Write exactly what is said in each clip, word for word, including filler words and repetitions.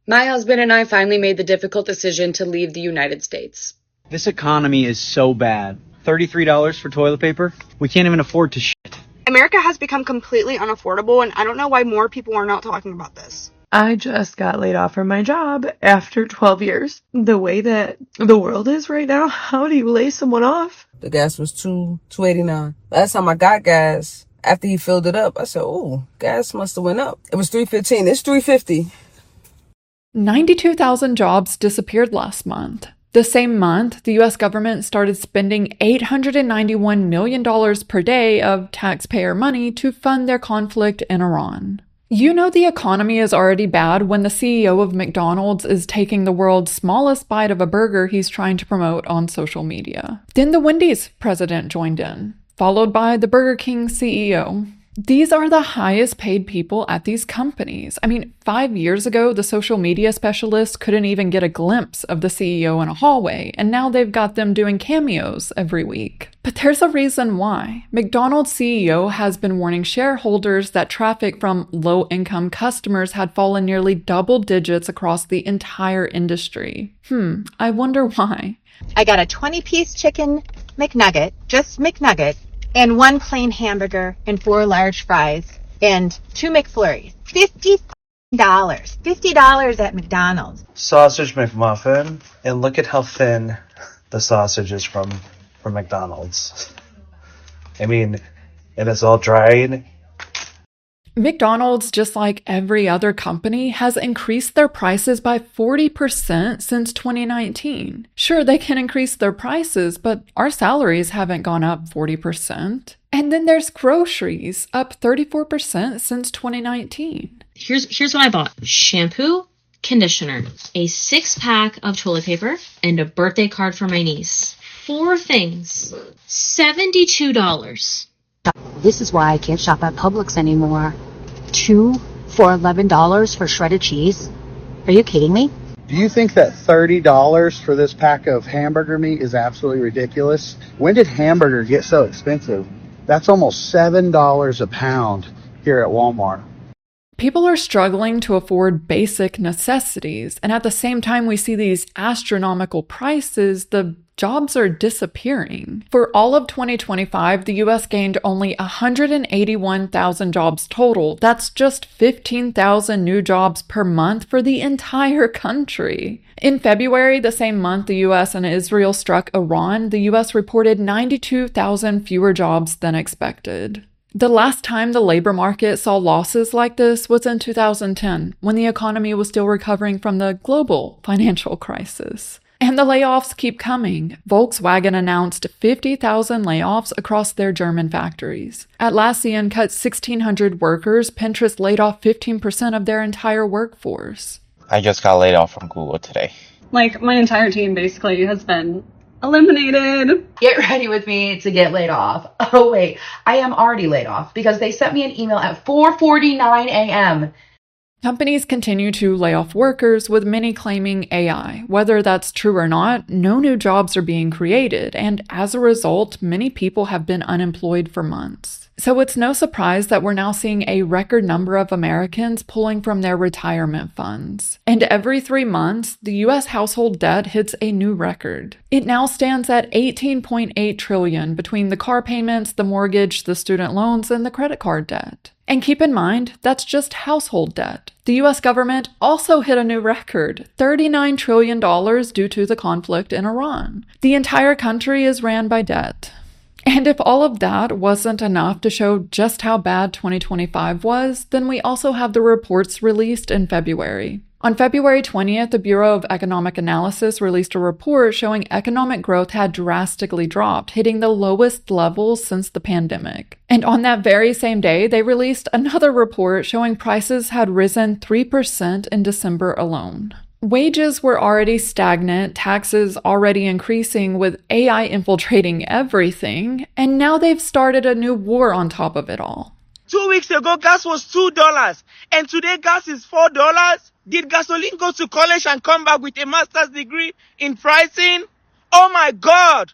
My husband and I finally made the difficult decision to leave the United States. This economy is so bad. thirty-three dollars for toilet paper? We can't even afford to shit. America has become completely unaffordable, and I don't know why more people are not talking about this. I just got laid off from my job after twelve years. The way that the world is right now, how do you lay someone off? The gas was two two eighty nine. Last time I got gas, after he filled it up, I said, "Ooh, gas must have went up." It was three fifteen. It's three fifty. ninety-two thousand jobs disappeared last month. The same month, the U S government started spending eight hundred ninety-one million dollars per day of taxpayer money to fund their conflict in Iran. You know the economy is already bad when the C E O of McDonald's is taking the world's smallest bite of a burger he's trying to promote on social media. Then the Wendy's president joined in, followed by the Burger King C E O. These are the highest paid people at these companies. I mean, five years ago, the social media specialists couldn't even get a glimpse of the C E O in a hallway, and now they've got them doing cameos every week. But there's a reason why. McDonald's C E O has been warning shareholders that traffic from low-income customers had fallen nearly double digits across the entire industry. Hmm, I wonder why. I got a twenty-piece chicken McNugget, just McNugget, and one plain hamburger and four large fries and two McFlurries. fifty dollars. fifty dollars at McDonald's. Sausage McMuffin, and look at how thin the sausage is from, from McDonald's. I mean, and it's all dried. McDonald's, just like every other company, has increased their prices by forty percent since twenty nineteen. Sure, they can increase their prices, but our salaries haven't gone up forty percent. And then there's groceries, up thirty-four percent since twenty nineteen. Here's here's what I bought. Shampoo, conditioner, a six-pack of toilet paper, and a birthday card for my niece. Four things. seventy-two dollars. This is why I can't shop at Publix anymore. Two for eleven dollars for shredded cheese? Are you kidding me? Do you think that thirty dollars for this pack of hamburger meat is absolutely ridiculous? When did hamburger get so expensive? That's almost seven dollars a pound here at Walmart. People are struggling to afford basic necessities, and at the same time we see these astronomical prices, the jobs are disappearing. For all of twenty twenty-five, the U S gained only one hundred eighty-one thousand jobs total. That's just fifteen thousand new jobs per month for the entire country. In February, the same month the U S and Israel struck Iran, the U S reported ninety-two thousand fewer jobs than expected. The last time the labor market saw losses like this was in two thousand ten, when the economy was still recovering from the global financial crisis. And the layoffs keep coming. Volkswagen announced fifty thousand layoffs across their German factories. Atlassian cut sixteen hundred workers. Pinterest laid off fifteen percent of their entire workforce. I just got laid off from Google today. Like, my entire team basically has been eliminated. Get ready with me to get laid off. Oh wait, I am already laid off because they sent me an email at four forty-nine a.m. Companies continue to lay off workers, with many claiming A I. Whether that's true or not, no new jobs are being created, and as a result, many people have been unemployed for months. So it's no surprise that we're now seeing a record number of Americans pulling from their retirement funds. And every three months, the U S household debt hits a new record. It now stands at eighteen point eight trillion dollars between the car payments, the mortgage, the student loans, and the credit card debt. And keep in mind, that's just household debt. The U S government also hit a new record, thirty-nine trillion dollars due to the conflict in Iran. The entire country is ran by debt. And if all of that wasn't enough to show just how bad twenty twenty-five was, then we also have the reports released in February. On February twentieth, the Bureau of Economic Analysis released a report showing economic growth had drastically dropped, hitting the lowest levels since the pandemic. And on that very same day, they released another report showing prices had risen three percent in December alone. Wages were already stagnant, taxes already increasing with A I infiltrating everything, and now they've started a new war on top of it all. Two weeks ago, gas was two dollars, and today gas is four dollars. Did Gasoline go to college and come back with a master's degree in pricing? Oh my God!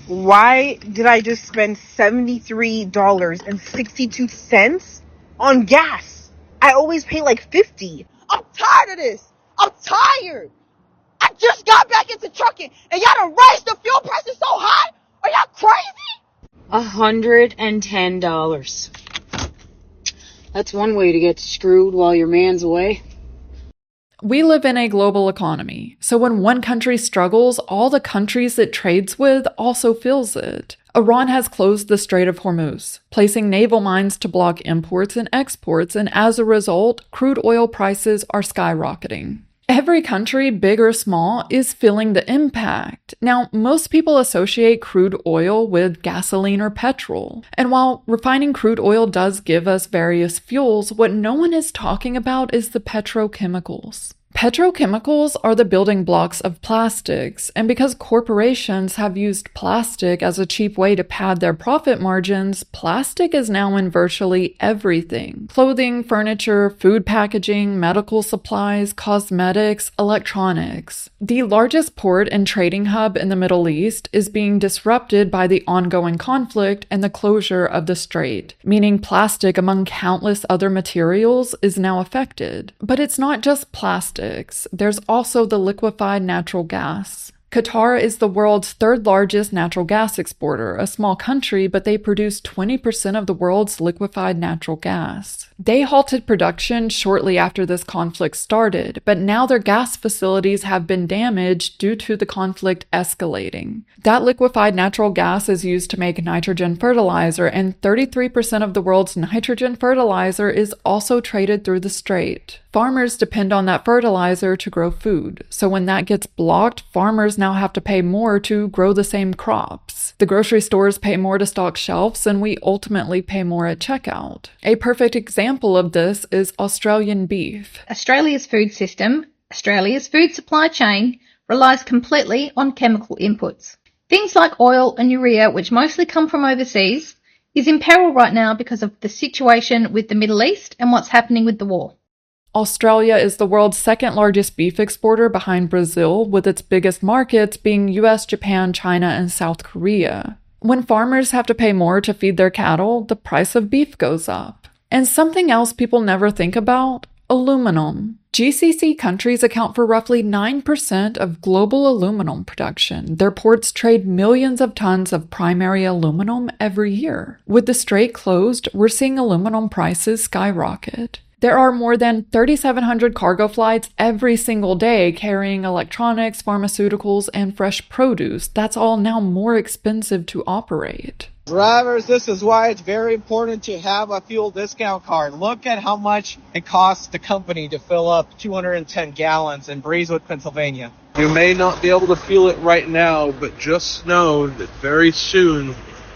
Why did I just spend seventy-three dollars and sixty-two cents on gas? I always pay like fifty dollars. I'm tired of this. I'm tired. I just got back into trucking and y'all done raised the fuel prices so high. Are y'all crazy? A hundred and ten dollars. That's one way to get screwed while your man's away. We live in a global economy, so when one country struggles, all the countries it trades with also feels it. Iran has closed the Strait of Hormuz, placing naval mines to block imports and exports, and as a result, crude oil prices are skyrocketing. Every country, big or small, is feeling the impact. Now, most people associate crude oil with gasoline or petrol. And while refining crude oil does give us various fuels, what no one is talking about is the petrochemicals. Petrochemicals are the building blocks of plastics, and because corporations have used plastic as a cheap way to pad their profit margins, plastic is now in virtually everything. Clothing, furniture, food packaging, medical supplies, cosmetics, electronics. The largest port and trading hub in the Middle East is being disrupted by the ongoing conflict and the closure of the strait, meaning plastic, among countless other materials, is now affected. But it's not just plastic. There's also the liquefied natural gas. Qatar is the world's third largest natural gas exporter, a small country, but they produce twenty percent of the world's liquefied natural gas. They halted production shortly after this conflict started, but now their gas facilities have been damaged due to the conflict escalating. That liquefied natural gas is used to make nitrogen fertilizer, and thirty-three percent of the world's nitrogen fertilizer is also traded through the strait. Farmers depend on that fertilizer to grow food, so when that gets blocked, farmers now have to pay more to grow the same crops. The grocery stores pay more to stock shelves, and we ultimately pay more at checkout. A perfect example of this is Australian beef. Australia's food system, Australia's food supply chain, relies completely on chemical inputs. Things like oil and urea, which mostly come from overseas, is in peril right now because of the situation with the Middle East and what's happening with the war. Australia is the world's second largest beef exporter behind Brazil, with its biggest markets being U S, Japan, China, and South Korea. When farmers have to pay more to feed their cattle, the price of beef goes up. And something else people never think about: aluminum. G C C countries account for roughly nine percent of global aluminum production. Their ports trade millions of tons of primary aluminum every year. With the strait closed, we're seeing aluminum prices skyrocket. There are more than thirty-seven hundred cargo flights every single day carrying electronics, pharmaceuticals, and fresh produce. That's all now more expensive to operate. Drivers, this is why it's very important to have a fuel discount card. Look at how much it costs the company to fill up two hundred ten gallons in Breezewood, Pennsylvania. You may not be able to feel it right now, but just know that very soon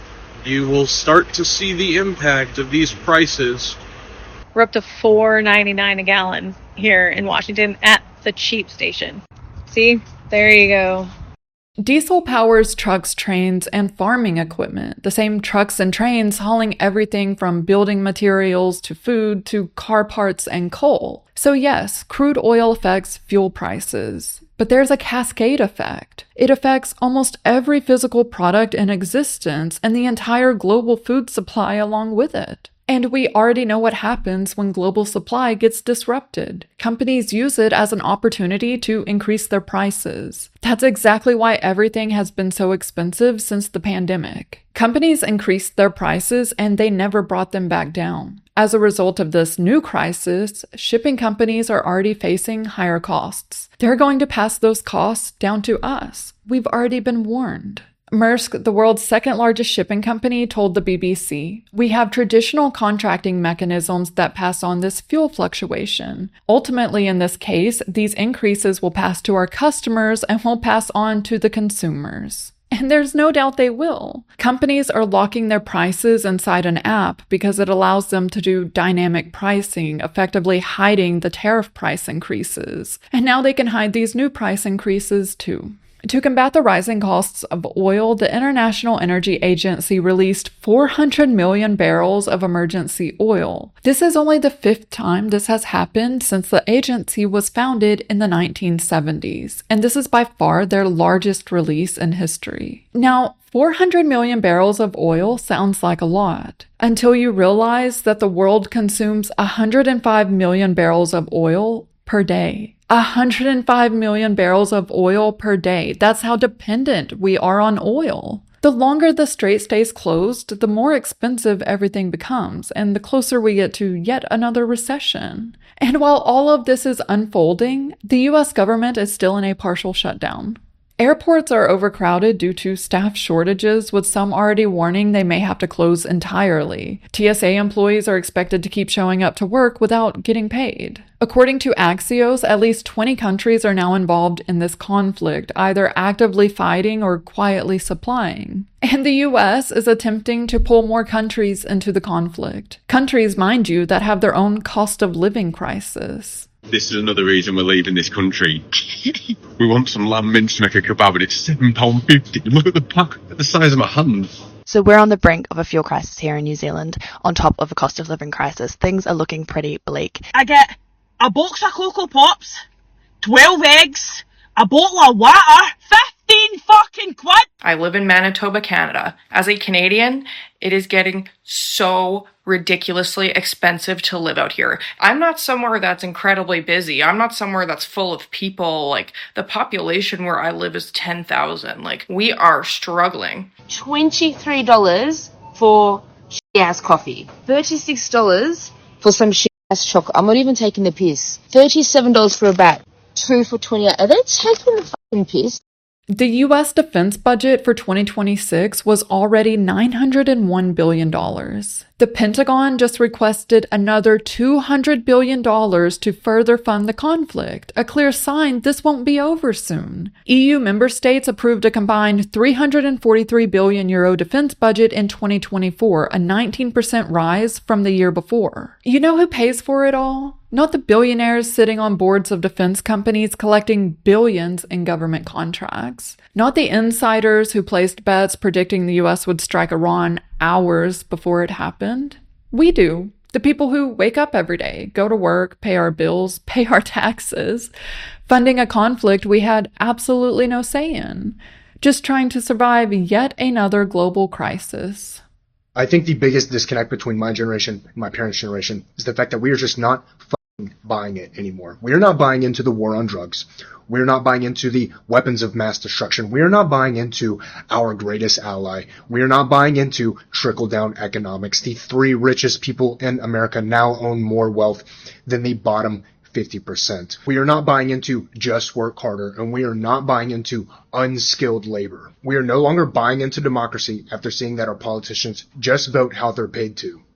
you will start to see the impact of these prices. We're up to four ninety-nine a gallon here in Washington at the cheap station. See? There you go. Diesel powers trucks, trains, and farming equipment. The same trucks and trains hauling everything from building materials to food to car parts and coal. So yes, crude oil affects fuel prices. But there's a cascade effect. It affects almost every physical product in existence and the entire global food supply along with it. And we already know what happens when global supply gets disrupted. Companies use it as an opportunity to increase their prices. That's exactly why everything has been so expensive since the pandemic. Companies increased their prices and they never brought them back down. As a result of this new crisis, shipping companies are already facing higher costs. They're going to pass those costs down to us. We've already been warned. Maersk, the world's second largest shipping company, told the B B C, "We have traditional contracting mechanisms that pass on this fuel fluctuation. Ultimately, in this case, these increases will pass to our customers and will pass on to the consumers." And there's no doubt they will. Companies are locking their prices inside an app because it allows them to do dynamic pricing, effectively hiding the tariff price increases. And now they can hide these new price increases too. To combat the rising costs of oil, the International Energy Agency released four hundred million barrels of emergency oil. This is only the fifth time this has happened since the agency was founded in the nineteen seventies, and this is by far their largest release in history. Now, four hundred million barrels of oil sounds like a lot, until you realize that the world consumes one hundred five million barrels of oil per day. one hundred five million barrels of oil per day. That's how dependent we are on oil. The longer the strait stays closed, the more expensive everything becomes, and the closer we get to yet another recession. And while all of this is unfolding, the U S government is still in a partial shutdown. Airports are overcrowded due to staff shortages, with some already warning they may have to close entirely. T S A employees are expected to keep showing up to work without getting paid. According to Axios, at least twenty countries are now involved in this conflict, either actively fighting or quietly supplying. And the U S is attempting to pull more countries into the conflict. Countries, mind you, that have their own cost of living crisis. This is another reason we're leaving this country. We want some lamb mince to make a kebab and it's seven pounds fifty. Look at the pack, the size of my hand. So we're on the brink of a fuel crisis here in New Zealand, on top of a cost of living crisis. Things are looking pretty bleak. I get a box of Cocoa Pops, twelve eggs, a bottle of water, fifteen fucking quid! I live in Manitoba, Canada. As a Canadian, it is getting so ridiculously expensive to live out here. I'm not somewhere that's incredibly busy. I'm not somewhere that's full of people. Like, the population where I live is ten thousand. Like, we are struggling. twenty-three dollars for shit-ass coffee. thirty-six dollars for some shit-ass chocolate. I'm not even taking the piss. thirty-seven dollars for a bat. Two for twenty-eight. Are they taking the fucking piss? The U S defense budget for twenty twenty-six was already nine hundred one billion dollars. The Pentagon just requested another two hundred billion dollars to further fund the conflict, a clear sign this won't be over soon. E U member states approved a combined three hundred forty-three billion euro defense budget in twenty twenty-four, a nineteen percent rise from the year before. You know who pays for it all? Not the billionaires sitting on boards of defense companies collecting billions in government contracts. Not the insiders who placed bets predicting the U S would strike Iran hours before it happened. We do. The people who wake up every day, go to work, pay our bills, pay our taxes, funding a conflict we had absolutely no say in, just trying to survive yet another global crisis. I think the biggest disconnect between my generation and my parents' generation is the fact that we are just not fucking buying it anymore. We are not buying into the war on drugs. We're not buying into the weapons of mass destruction. We are not buying into our greatest ally. We are not buying into trickle-down economics. The three richest people in America now own more wealth than the bottom fifty percent. We are not buying into just work harder, and we are not buying into unskilled labor. We are no longer buying into democracy after seeing that our politicians just vote how they're paid to.